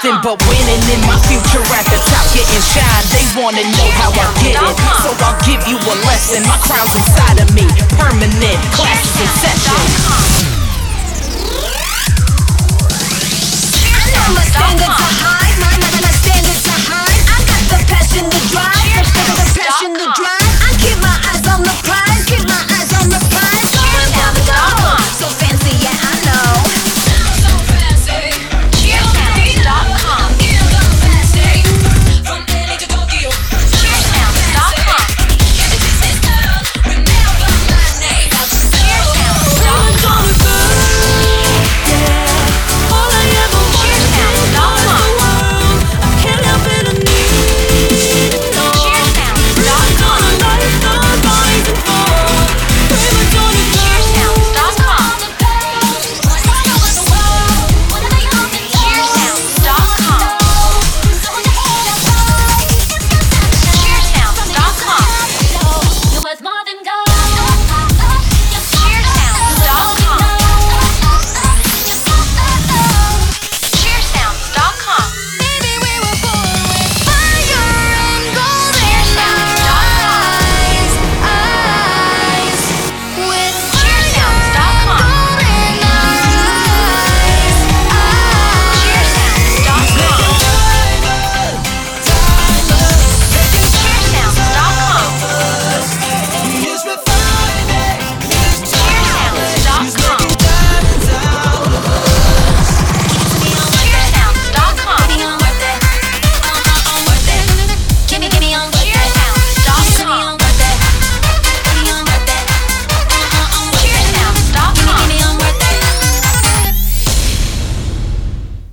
nothing but winning in my future at the top, getting shine. They wanna know how I get it, so I'll give you a lesson. My crown's inside of me, permanent, classes in session.